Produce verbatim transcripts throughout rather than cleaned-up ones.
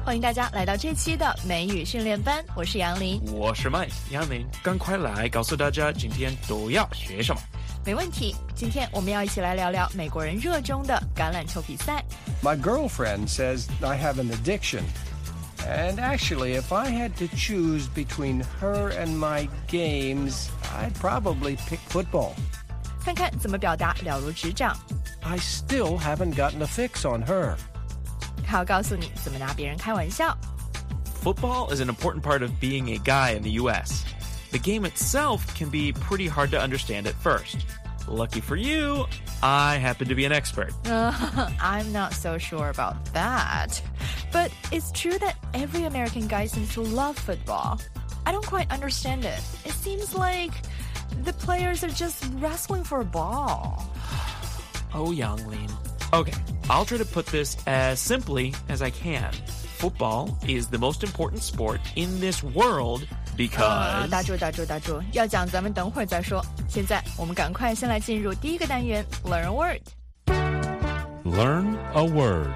欢迎大家来到这期的美语训练班，我是杨林， 我是 Mike。杨林，赶快来告诉大家今天都要学什么。 没问题，今天我们要一起来聊聊美国人热衷的橄榄球比赛。 My girlfriend says I have an addiction. And actually, if I had to choose between her and my games, I'd probably pick football. 看看怎么表达了如指掌。 I still haven't gotten a fix on her. 还要告诉你怎么拿别人开玩笑。 Football is an important part of being a guy in the U S. The game itself can be pretty hard to understand at first. Lucky for you, I happen to be an expert. Uh, I'm not so sure about that. But it's true that every American guy seems to love football. I don't quite understand it. It seems like the players are just wrestling for a ball. Oh, Yanglin. Okay, I'll try to put this as simply as I can. Football is the most important sport in this world because... 打住打住打住，要讲咱们等会儿再说。现在我们赶快先来进入第一个单元 Learn a Word. Learn a word.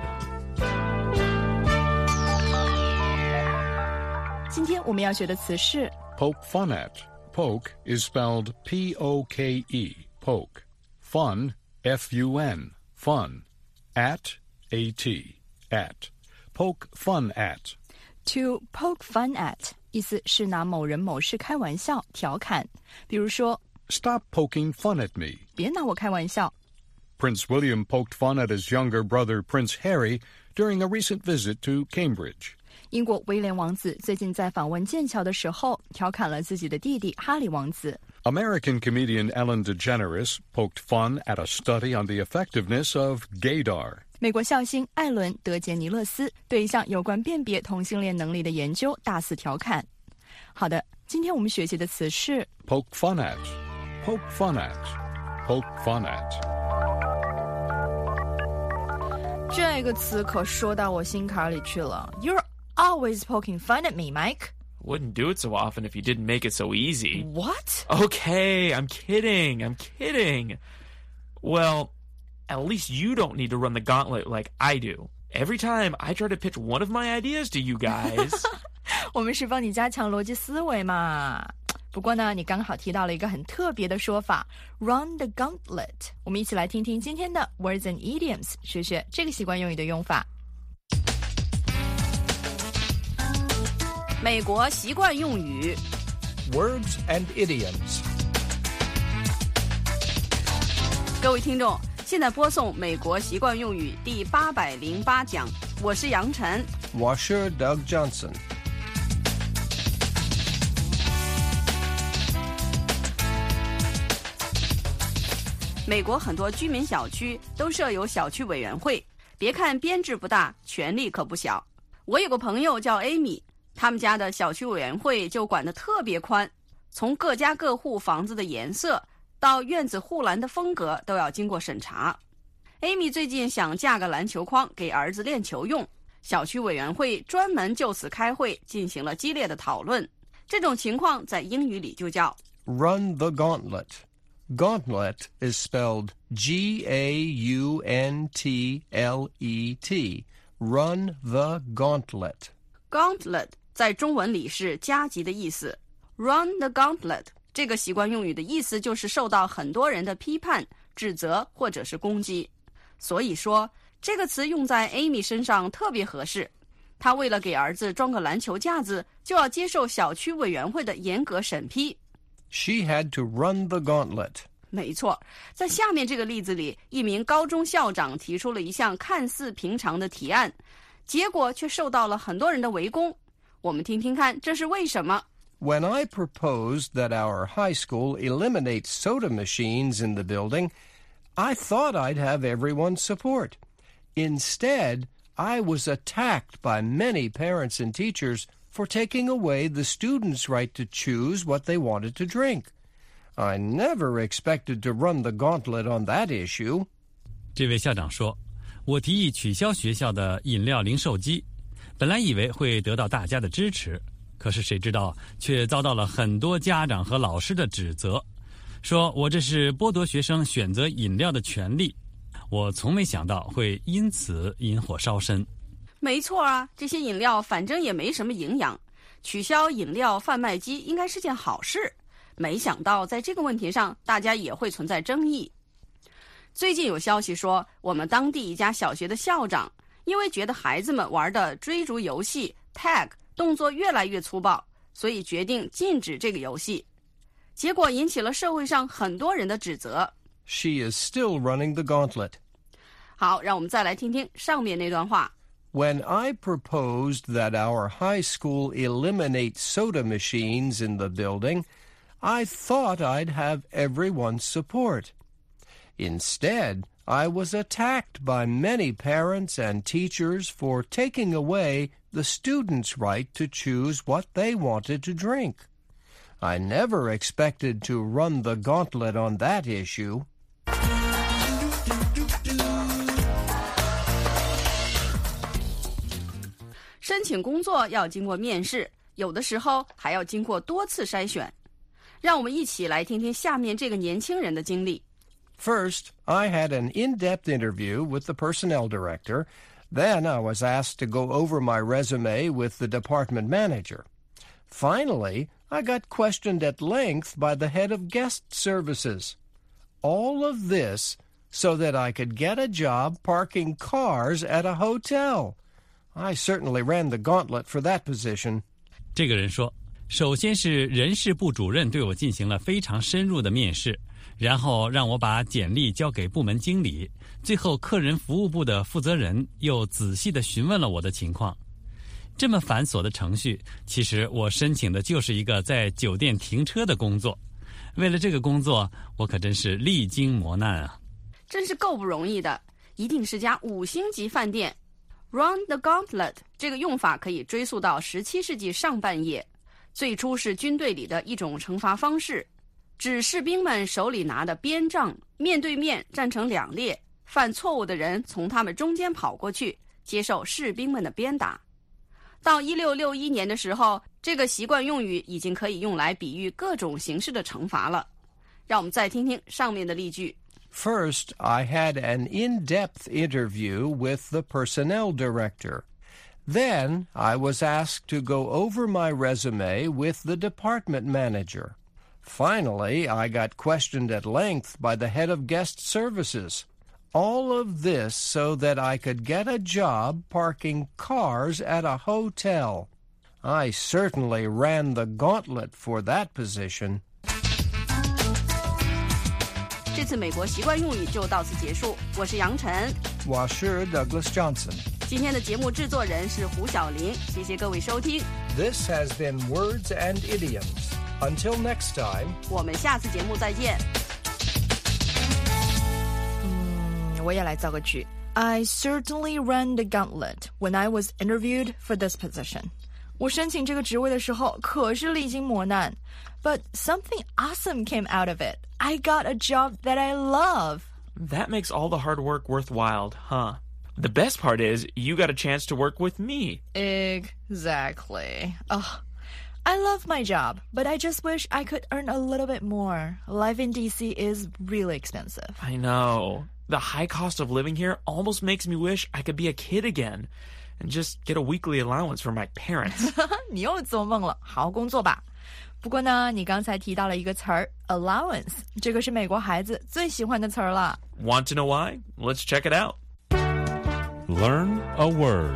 今天我们要学的词是 Poke fun at. Poke is spelled P O K E. Poke. Fun, F U N. Fun. At, A T. At. Poke fun at. To poke fun at 意思是拿某人某事开玩笑调侃，比如说 Stop poking fun at me. 别拿我开玩笑。 Prince William poked fun at his younger brother Prince Harry during a recent visit to Cambridge. 英国威廉王子最近在访问剑桥的时候调侃了自己的弟弟哈里王子。 American comedian Ellen DeGeneres poked fun at a study on the effectiveness of gaydar. 美国笑星艾伦·德杰尼勒斯对一项有关辨别同性恋能力的研究大肆调侃。好的，今天我们学习的词是 Poke fun at. Poke fun at. Poke fun at. 这个词可说到我心坎里去了。 You're always poking fun at me, Mike. Wouldn't do it so often if you didn't make it so easy. What? Okay, I'm kidding. I'm kidding. Well, at least you don't need to run the gauntlet like I do. Every time I try to pitch one of my ideas to you guys. 我们是帮你加强逻辑思维嘛。不过呢，你刚好提到了一个很特别的说法 Run the gauntlet. 我们一起来听听今天的 Words and Idioms， 学学这个习惯用语的用法。 美国习惯用语 Words and idioms. 各位听众，现在播送美国习惯用语第八百零八讲，我是杨晨。 Washer Doug Johnson. 美国很多居民小区都设有小区委员会，别看编制不大，权力可不小。我有个朋友叫 Amy， 他们家的小区委员会就管得特别宽，从各家各户房子的颜色到院子护栏的风格都要经过审查。 Amy 最近想架个篮球框给儿子练球用，小区委员会专门就此开会进行了激烈的讨论。这种情况在英语里就叫 Run the gauntlet. Gauntlet is spelled G A U N T L E T. Run the gauntlet. Gauntlet 在中文里是加急的意思。 Run the gauntlet 这个习惯用语的意思就是受到很多人的批判、指责或者是攻击。所以说这个词用在 Amy 身上特别合适。她为了给儿子装个篮球架子，就要接受小区委员会的严格审批。 She had to run the gauntlet. 没错，在下面这个例子里，一名高中校长提出了一项看似平常的提案，结果却受到了很多人的围攻。我们听听看这是为什么。 When I proposed that our high school eliminate soda machines in the building, I thought I'd have everyone's support. Instead, I was attacked by many parents and teachers for taking away the students' right to choose what they wanted to drink. I never expected to run the gauntlet on that issue. 这位校长说，我提议取消学校的饮料零售机，本来以为会得到大家的支持，可是谁知道却遭到了很多家长和老师的指责，说我这是剥夺学生选择饮料的权利。我从没想到会因此引火烧身。 没错啊，这些饮料反正也没什么营养，取消饮料贩卖机应该是件好事。没想到在这个问题上，大家也会存在争议。最近有消息说，我们当地一家小学的校长因为觉得孩子们玩的追逐游戏 tag 动作越来越粗暴，所以决定禁止这个游戏。结果引起了社会上很多人的指责。 She is still running the gauntlet. 好，让我们再来听听上面那段话。 When I proposed that our high school eliminate soda machines in the building, I thought I'd have everyone's support. Instead, I was attacked by many parents and teachers for taking away the students' right to choose what they wanted to drink. I never expected to run the gauntlet on that issue. 申请工作要经过面试，有的时候还要经过多次筛选。让我们一起来听听下面这个年轻人的经历。 First, I had an in-depth interview with the personnel director. Then I was asked to go over my resume with the department manager. Finally, I got questioned at length by the head of guest services. All of this so that I could get a job parking cars at a hotel. I certainly ran the gauntlet for that position. 这个人说，首先是人事部主任对我进行了非常深入的面试，然后让我把简历交给部门经理，最后客人服务部的负责人又仔细地询问了我的情况。这么繁琐的程序，其实我申请的就是一个在酒店停车的工作。为了这个工作，我可真是历经磨难啊！ 真是够不容易的，一定是家五星级饭店。Run the gauntlet 这个用法可以追溯到十七世纪上半叶，最初是军队里的一种惩罚方式，指士兵们手里拿的鞭杖面对面站成两列，犯错误的人从他们中间跑过去，接受士兵们的鞭打。到一六六一年的时候，这个习惯用语已经可以用来比喻各种形式的惩罚了。让我们再听听上面的例句。 First, I had an in-depth interview with the personnel director. Then, I was asked to go over my resume with the department manager. Finally, I got questioned at length by the head of guest services. All of this so that I could get a job parking cars at a hotel. I certainly ran the gauntlet for that position. 这次美国习惯用语就到此结束。我是杨晨， 我是 Douglas Johnson。 今天的节目制作人是胡小玲，谢谢各位收听。 This has been Words and Idioms. Until next time, 我们下次节目再见。 嗯，我也来造个句。I certainly ran the gauntlet when I was interviewed for this position. 我申请这个职位的时候可是历经磨难 But something awesome came out of it. I got a job that I love. That makes all the hard work worthwhile, huh? The best part is you got a chance to work with me. Exactly. Ugh. I love my job, but I just wish I could earn a little bit more. Life in D C is really expensive. I know. The high cost of living here almost makes me wish I could be a kid again and just get a weekly allowance from my parents. 你又做梦了，好好工作吧。不过呢，你刚才提到了一个词儿 allowance， 这个是美国孩子最喜欢的词儿了。 Want to know why? Let's check it out. Learn a word.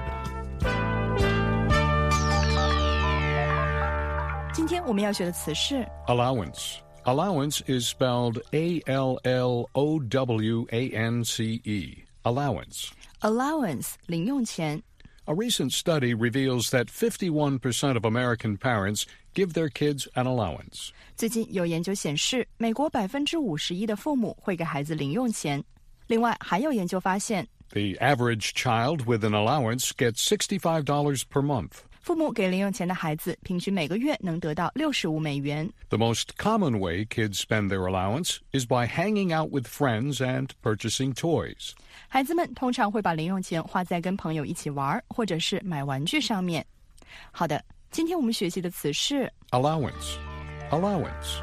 今天我们要学的词是 Allowance. Allowance is spelled A L L O W A N C E. Allowance. allowance 零用钱。 A recent study reveals that fifty-one percent of American parents give their kids an allowance. 最近有研究显示，美国百分之五十一的父母会给孩子零用钱。另外，还有研究发现 The average child with an allowance gets sixty-five dollars per month. 父母给零用钱的孩子平均每个月能得到六十五美元。 The most common way kids spend their allowance is by hanging out with friends and purchasing toys. 孩子们通常会把零用钱花在跟朋友一起玩或者是买玩具上面。好的，今天我们学习的词是 Allowance. Allowance.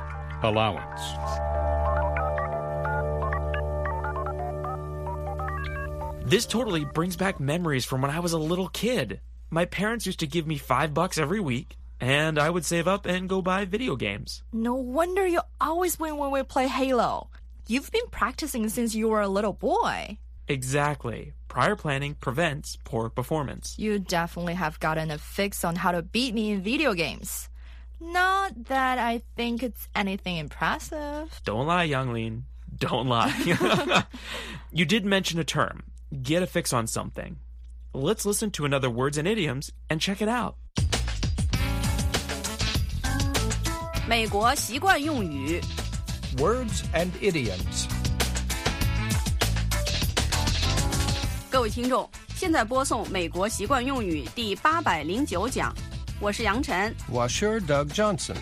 Allowance. This totally brings back memories from when I was a little kid. My parents used to give me five bucks every week, and I would save up and go buy video games. No wonder you always win when we play Halo. You've been practicing since you were a little boy. Exactly. Prior planning prevents poor performance. You definitely have gotten a fix on how to beat me in video games. Not that I think it's anything impressive. Don't lie, Younglin. Don't lie. You did mention a term. Get a fix on something. Let's listen to another words and idioms and check it out. 美国习惯用语 Words and idioms. 各位听众，现在播送美国习惯用语第八百零九讲，我是杨晨。 Washer Doug Johnson.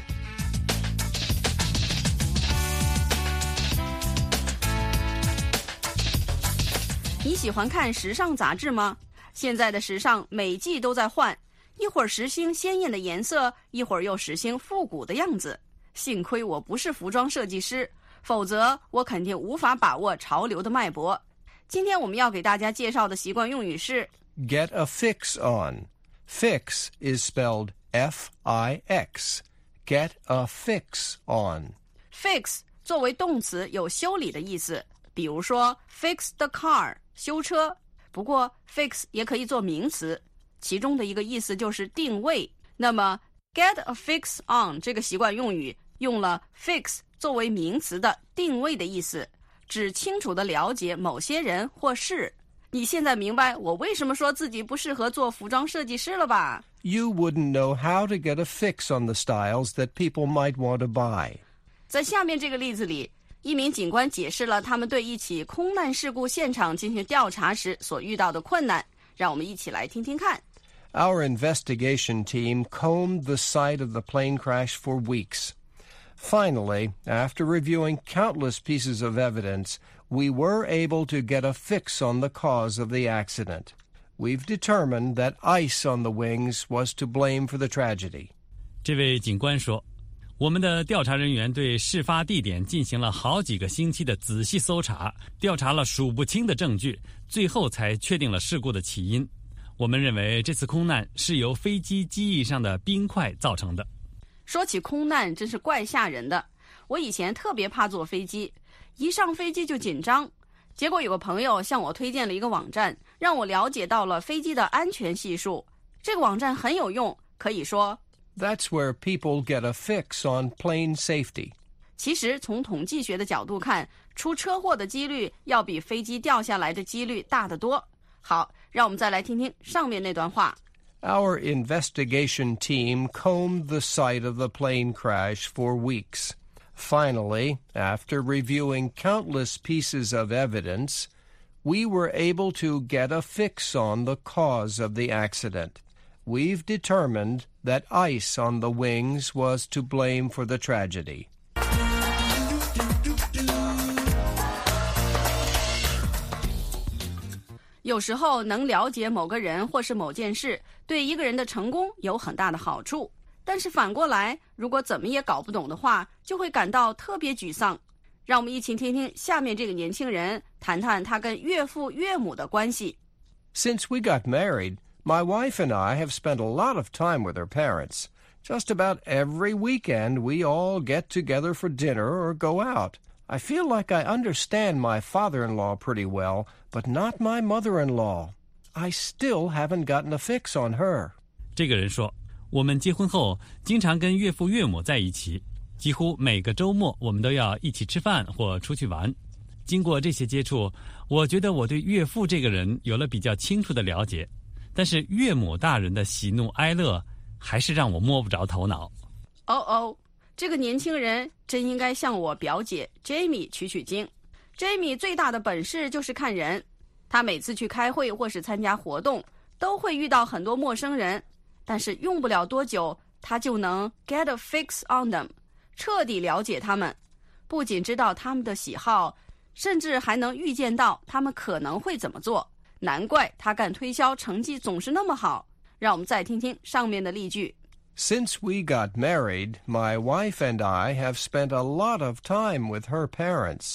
你喜欢看时尚杂志吗？现在的时尚每季都在换，一会儿时兴鲜艳的颜色，一会儿又时兴复古的样子。幸亏我不是服装设计师，否则我肯定无法把握潮流的脉搏。今天我们要给大家介绍的习惯用语是 Get a fix on. Fix is spelled F I X. Get a fix on. fix 作为动词有修理的意思，比如说 fix the car 修车。不过 fix 也可以做名词，其中的一个意思就是定位。那么 get a fix on 这个习惯用语用了 fix 作为名词的定位的意思，只清楚地了解某些人或事。你现在明白我为什么说自己不适合做服装设计师了吧？ You wouldn't know how to get a fix on the styles that people might want to buy. 在下面这个例子里，一名警官解释了他们对一起空难事故现场进行调查时所遇到的困难，让我们一起来听听看。 Our investigation team combed the site of the plane crash for weeks. Finally, after reviewing countless pieces of evidence, we were able to get a fix on the cause of the accident. We've determined that ice on the wings was to blame for the tragedy. 这位警官说，我们的调查人员对事发地点进行了好几个星期的仔细搜查，调查了数不清的证据，最后才确定了事故的起因。我们认为这次空难是由飞机机翼上的冰块造成的。 说起空难真是怪吓人的，我以前特别怕坐飞机，一上飞机就紧张。结果有个朋友向我推荐了一个网站，让我了解到了飞机的安全系数。这个网站很有用，可以说 That's where people get a fix on plane safety. 其实从统计学的角度看，出车祸的几率要比飞机掉下来的几率大得多。好，让我们再来听听上面那段话。 Our investigation team combed the site of the plane crash for weeks. Finally, after reviewing countless pieces of evidence, we were able to get a fix on the cause of the accident. We've determined that ice on the wings was to blame for the tragedy. 有时候能了解某个人或是某件事，对一个人的成功有很大的好处。但是反过来，如果怎么也搞不懂的话，就会感到特别沮丧。让我们一起听听下面这个年轻人谈谈他跟岳父岳母的关系。 Since we got married, my wife and I have spent a lot of time with her parents. Just about every weekend, we all get together for dinner or go out. I feel like I understand my father-in-law pretty well, but not my mother-in-law. I still haven't gotten a fix on her. 这个人说，我们结婚后经常跟岳父岳母在一起，几乎每个周末我们都要一起吃饭或出去玩。经过这些接触，我觉得我对岳父这个人有了比较清楚的了解，但是岳母大人的喜怒哀乐还是让我摸不着头脑。 哦哦，这个年轻人真应该向我表姐 Jamie 取取经。Jamie 最大的本事就是看人，他每次去开会或是参加活动，都会遇到很多陌生人，但是用不了多久，他就能 get a fix on them， 彻底了解他们，不仅知道他们的喜好，甚至还能预见到他们可能会怎么做。难怪他干推销成绩总是那么好。让我们再听听上面的例句。 Since we got married, my wife and I have spent a lot of time with her parents.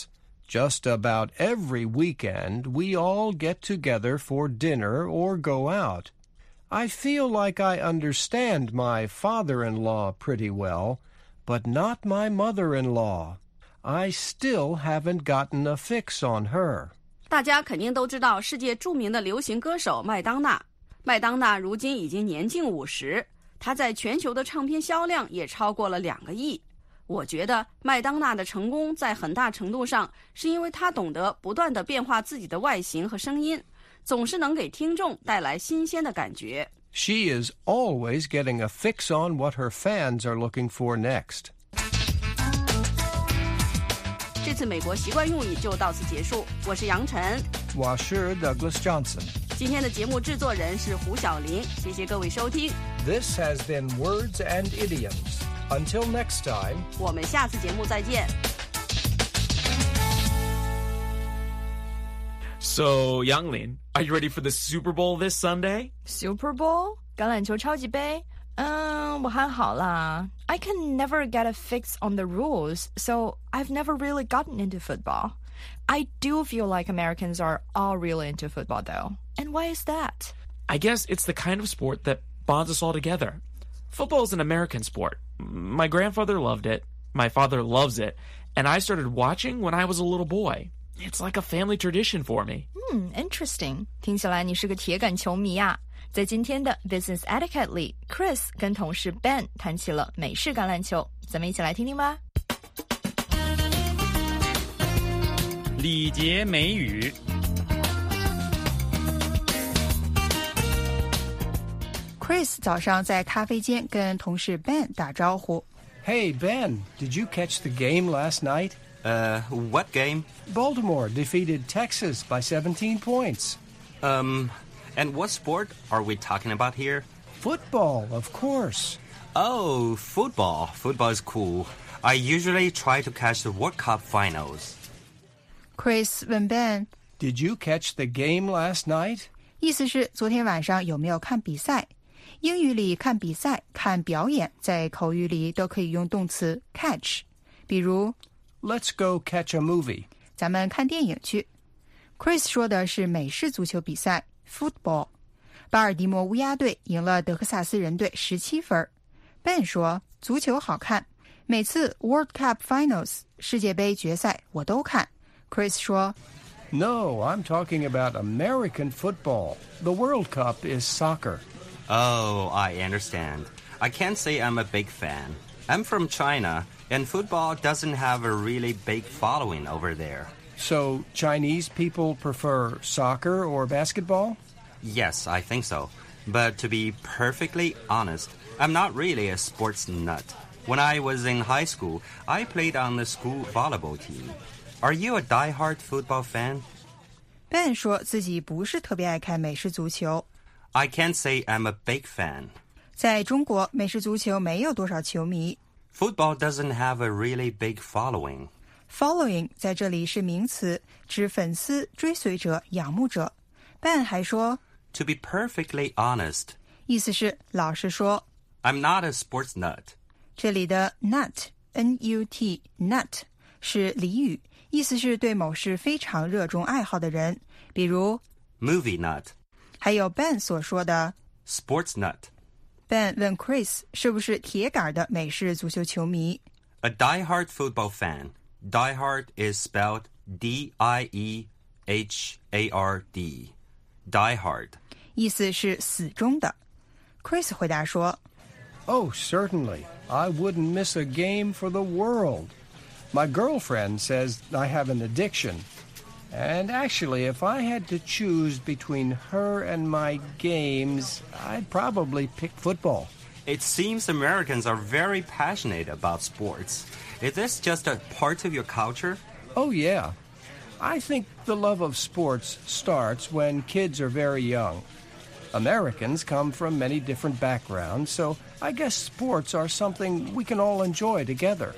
Just about every weekend, we all get together for dinner or go out. I feel like I understand my father-in-law pretty well, but not my mother-in-law. I still haven't gotten a fix on her. 大家肯定都知道世界著名的流行歌手麦当娜。麦当娜如今已经年近五十，她在全球的唱片销量也超过了两个亿。我觉得麦当娜的成功在很大程度上是因为她懂得不断地变化自己的外形和声音，总是能给听众带来新鲜的感觉。 She is always getting a fix on what her fans are looking for next. 这次美国习惯用语就到此结束，我是杨晨， 我是 Douglas Johnson. 今天的节目制作人是胡小玲，谢谢各位收听。 This has been Words and Idioms. Until next time, 我们下次节目再见。 So, Younglin, are you ready for the Super Bowl this Sunday? Super Bowl? 橄榄球超级杯？嗯，我还好啦。I can never get a fix on the rules, so I've never really gotten into football. I do feel like Americans are all really into football, though. And why is that? I guess it's the kind of sport that bonds us all together. Football is an American sport. My grandfather loved it. My father loves it. And I started watching when I was a little boy. It's like a family tradition for me. Hmm, interesting. 听起来你是个铁杆球迷啊。在今天的 Business Etiquette 里 Chris 跟同事 Ben 谈起了美式橄榄球，咱们一起来听听吧。 礼节美语。 Chris 早上在咖啡间跟同事 Ben 打招呼。 Hey, Ben, did you catch the game last night? Uh, what game? Baltimore defeated Texas by seventeen points. Um, and what sport are we talking about here? Football, of course. Oh, football. Football is cool. I usually try to catch the World Cup finals. Chris 问 Ben, Did you catch the game last night? 意思是昨天晚上有没有看比赛？英语里看比赛、看表演，在口语里都可以用动词 catch。比如 Let's go catch a movie. 咱们看电影去。Chris 说的是美式足球比赛 football。巴尔的摩乌鸦队赢了德克萨斯人队十七分。Ben 说足球好看，每次 World Cup Finals 世界杯决赛我都看。Chris 说 No, I'm talking about American football. The World Cup is soccer. Oh, I understand. I can't say I'm a big fan. I'm from China, and football doesn't have a really big following over there. So, Chinese people prefer soccer or basketball? Yes, I think so. But to be perfectly honest, I'm not really a sports nut. When I was in high school, I played on the school volleyball team. Are you a die-hard football fan? Ben 说自己不是特别爱看美式足球。 I can't say I'm a big fan. 在中国，美式足球没有多少球迷。 Football doesn't have a really big following. Following 在这里是名词，指粉丝、追随者、仰慕者。Ben 还说 To be perfectly honest, 意思是老实说。 I'm not a sports nut. 这里的 nut N U T nut 是俚语，意思是对某事非常热衷爱好的人，比如 Movie nut. 还有 Ben 所说的 Sports nut. Ben 问 Chris 是不是铁杆的美式足球球迷。 A die-hard football fan. Die-hard is spelled D I E H A R D. Die-hard. 意思是死忠的。Chris 回答说 Oh, certainly. I wouldn't miss a game for the world. My girlfriend says I have an addiction. And actually, if I had to choose between her and my games, I'd probably pick football. It seems Americans are very passionate about sports. Is this just a part of your culture? Oh, yeah. I think the love of sports starts when kids are very young. Americans come from many different backgrounds, so I guess sports are something we can all enjoy together.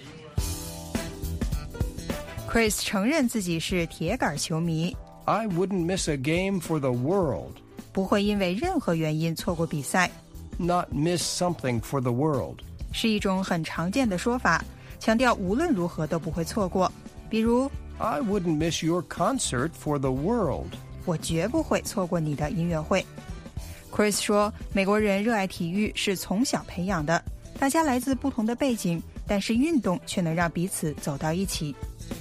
Chris 承认自己是铁杆球迷， I wouldn't miss a game for the world. 不会因为任何原因错过比赛， Not miss something for the world. 是一种很常见的说法，强调无论如何都不会错过。比如 I wouldn't miss your concert for the world. 我绝不会错过你的音乐会。Chris 说，美国人热爱体育是从小培养的，大家来自不同的背景，但是运动却能让彼此走到一起。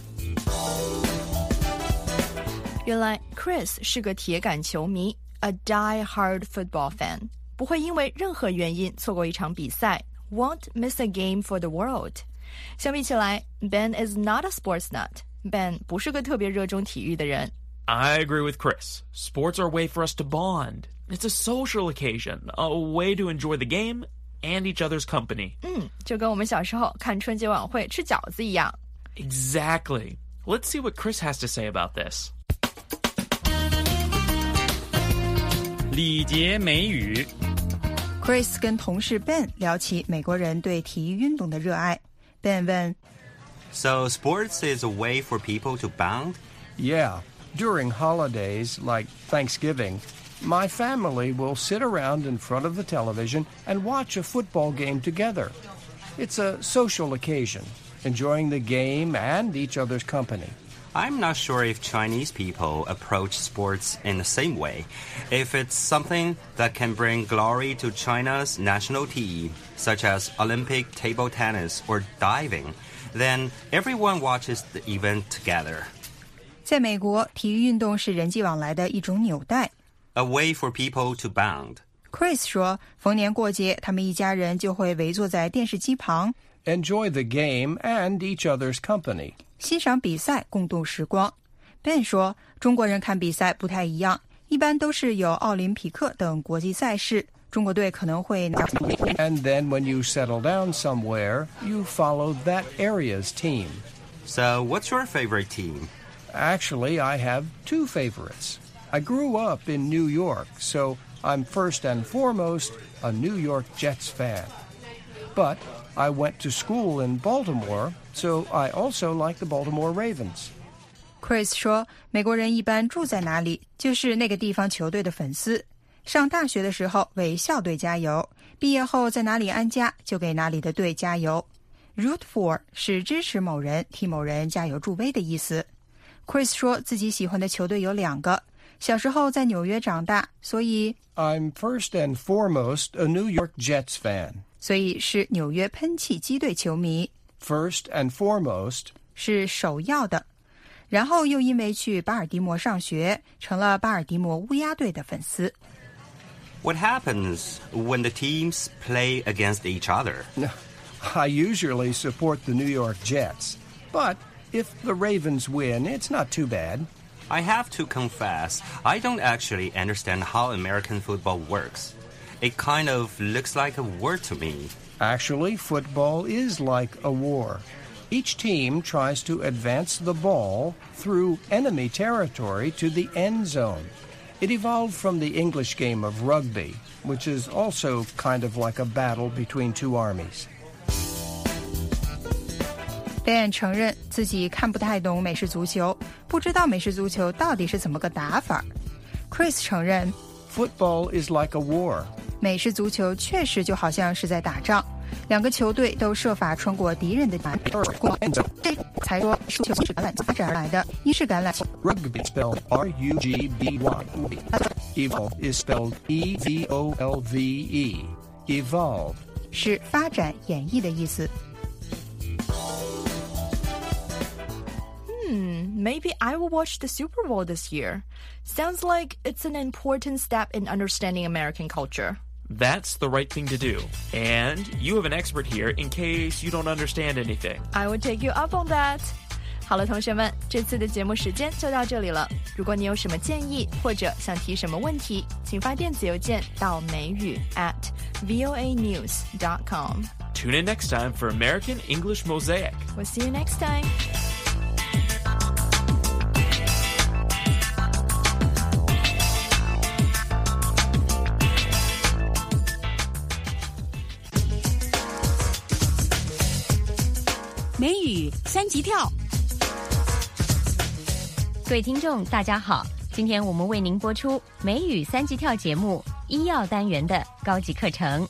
原来 Chris 是个铁杆球迷 ，a die-hard football fan， 不会因为任何原因错过一场比赛 ，won't miss a game for the world。相比起来 ，Ben is not a sports nut。Ben 不是个特别热衷体育的人。 I agree with Chris. Sports are a way for us to bond. It's a social occasion, a way to enjoy the game and each other's company. 嗯，就跟我们小时候看春节晚会吃饺子一样。 Exactly. Let's see what Chris has to say about this. 礼节美语。 Chris 跟同事 Ben 聊起美国人对体育运动的热爱。Ben 问 So sports is a way for people to bond? Yeah, during holidays like Thanksgiving, my family will sit around in front of the television and watch a football game together. It's a social occasion, enjoying the game and each other's company. I'm not sure if Chinese people approach sports in the same way. If it's something that can bring glory to China's national team, such as Olympic table tennis or diving, then everyone watches the event together. 在美国，体育运动是人际往来的一种纽带。 A way for people to bond. Chris 说，逢年过节，他们一家人就会围坐在电视机旁 Enjoy the game and each other's company. 欣赏比赛，共度时光。Ben 说，中国人看比赛不太一样，一般都是有奥林匹克等国际赛事，中国队可能会拿。 And then when you settle down somewhere, you follow that area's team. So what's your favorite team? Actually, I have two favorites. I grew up in New York, so I'm first and foremost a New York Jets fan. But I went to school in Baltimore, so I also like the Baltimore Ravens. Chris 说，美国人一般住在哪里，就是那个地方球队的粉丝。上大学的时候为校队加油，毕业后在哪里安家就给哪里的队加油。Root for 是支持某人、替某人加油助威的意思。Chris 说自己喜欢的球队有两个，小时候在纽约长大，所以 I'm first and foremost a New York Jets fan. 所以是纽约喷气机队球迷。 First and foremost 是首要的，然后又因为去巴尔的摩上学，成了巴尔的摩乌鸦队的粉丝。 What happens when the teams play against each other? I usually support the New York Jets, but if the Ravens win, it's not too bad. I have to confess, I don't actually understand how American football works. It kind of looks like a war to me. Actually, football is like a war. Each team tries to advance the ball through enemy territory to the end zone. It evolved from the English game of rugby, which is also kind of like a battle between two armies. Ben 承认自己看不太懂美式足球，不知道美式足球到底是怎么个打法。Chris 承认 Football is like a war. 美式足球确实就好像是在打仗，两个球队都设法穿过敌人的篮，这才说足球是橄榄发展而来的，英式橄榄球。 Rugby spelled R U G B Y. Evolve is spelled E V O L V E. Evolve 是发展、演绎的意思。 Hmm, maybe I will watch the Super Bowl this year. Sounds like it's an important step in understanding American culture. That's the right thing to do. And you have an expert here in case you don't understand anything. I will take you up on that. 好了，同学们，这次的节目时间就到这里了。如果你有什么建议或者想提什么问题，请发电子邮件到美语 at voa news dot com. Tune in next time for American English Mosaic. We'll see you next time. 美语三级跳， 各位听众大家好，今天我们为您播出美语三级跳节目医药单元的高级课程。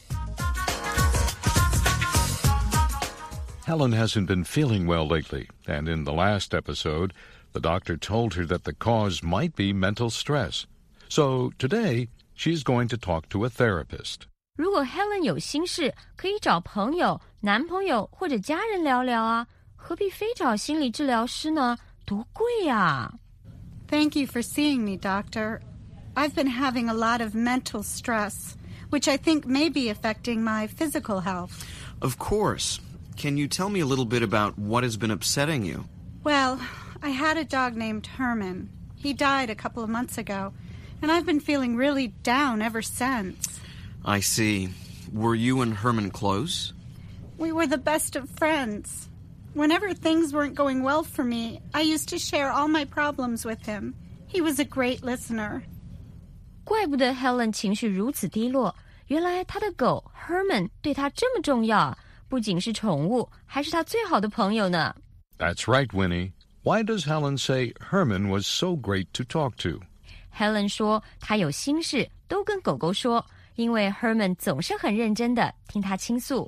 Helen hasn't been feeling well lately, and in the last episode, The doctor told her that the cause might be mental stress. So today, she's going to talk to a therapist. 如果 Helen 有心事，可以找朋友、男朋友或者家人聊聊啊，何必非找心理治疗师呢？多贵啊！ Thank you for seeing me, Doctor. I've been having a lot of mental stress, which I think may be affecting my physical health. Of course. Can you tell me a little bit about what has been upsetting you? Well, I had a dog named Herman. He died a couple of months ago, and I've been feeling really down ever since. I see. Were you and Herman close? We were the best of friends. Whenever things weren't going well for me, I used to share all my problems with him. He was a great listener. 怪不得 Helen 情绪如此低落，原来她的狗 Herman 对她这么重要，不仅是宠物，还是她最好的朋友呢。 That's right, Winnie. Why does Helen say Herman was so great to talk to? Helen 说她有心事都跟狗狗说，因为 Herman 总是很认真的听她倾诉。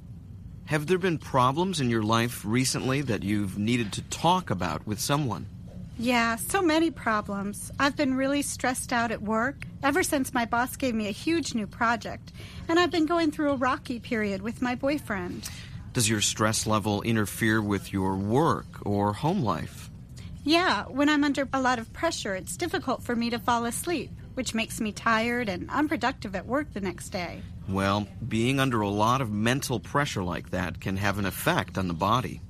Have there been problems in your life recently that you've needed to talk about with someone? Yeah, so many problems. I've been really stressed out at work ever since my boss gave me a huge new project, and I've been going through a rocky period with my boyfriend. Does your stress level interfere with your work or home life? Yeah, when I'm under a lot of pressure, it's difficult for me to fall asleep, which makes me tired and unproductive at work the next day. Well, being under a lot of mental pressure like that can have an effect on the body.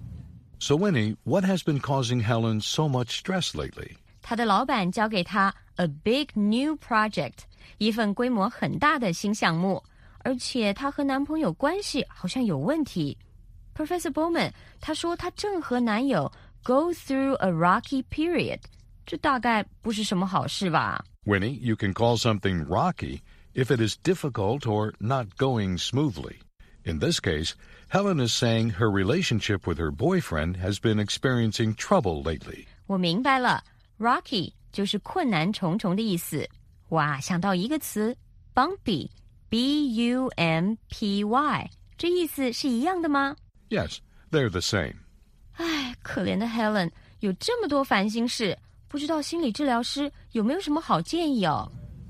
So, Winnie, what has been causing Helen so much stress lately? 她的老板交给她 a big new project， 一份规模很大的新项目，而且她和男朋友关系好像有问题。Professor Bowman， 她说她正和男友 go through a rocky period， 这大概不是什么好事吧？ Winnie, you can call something rocky if it is difficult or not going smoothly. In this case, Helen is saying her relationship with her boyfriend has been experiencing trouble lately. 我明白了 ，rocky 就是困难重重的意思。哇，想到一个词 bumpy， B U M P Y， 这意思是一样的吗？ Yes, they're the same. 唉，可怜的 Helen 有这么多烦心事，不知道心理治疗师有没有什么好建议哦？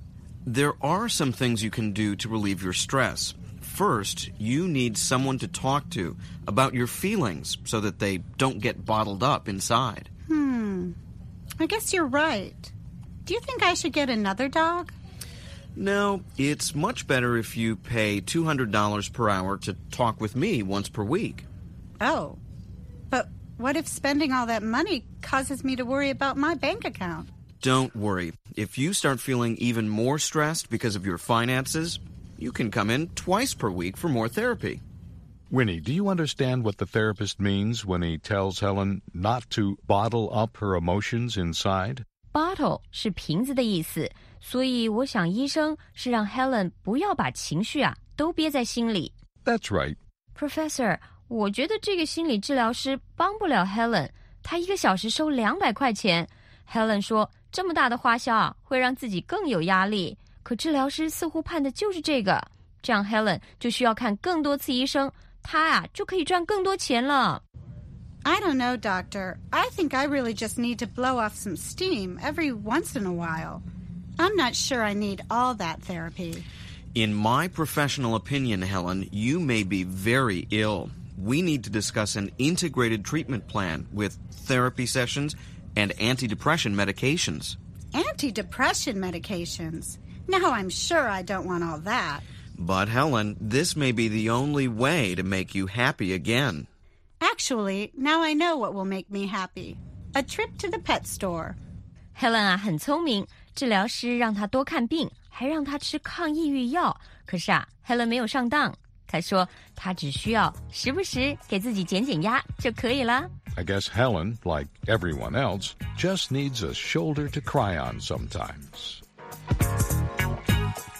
There are some things you can do to relieve your stress. First, you need someone to talk to about your feelings so that they don't get bottled up inside. Hmm. I guess you're right. Do you think I should get another dog? No, it's much better if you pay two hundred dollars per hour to talk with me once per week. Oh. But what if spending all that money causes me to worry about my bank account? Don't worry. If you start feeling even more stressed because of your finances, you can come in twice per week for more therapy. Winnie, do you understand what the therapist means when he tells Helen not to bottle up her emotions inside? Bottle 是瓶子的意思，所以我想医生是让 Helen 不要把情绪啊都憋在心里。 That's right. Professor， 我觉得这个心理治疗师帮不了 Helen， 他一个小时收两百块钱。Helen 说这么大的花销啊会让自己更有压力。可治疗师似乎判的就是这个，这样 Helen 就需要看更多次医生，她啊就可以赚更多钱了。 I don't know, Doctor. I think I really just need to blow off some steam every once in a while. I'm not sure I need all that therapy. In my professional opinion, Helen, you may be very ill. We need to discuss an integrated treatment plan with therapy sessions and antidepressant medications. Antidepressant medications? Now I'm sure I don't want all that. But, Helen, this may be the only way to make you happy again. Actually, now I know what will make me happy. A trip to the pet store. Helen 啊很聪明，治疗师让她多看病，还让她吃抗抑郁药。可是啊 Helen 没有上当，她说她只需要时不时给自己减减压就可以了。 I guess Helen, like everyone else, just needs a shoulder to cry on sometimes.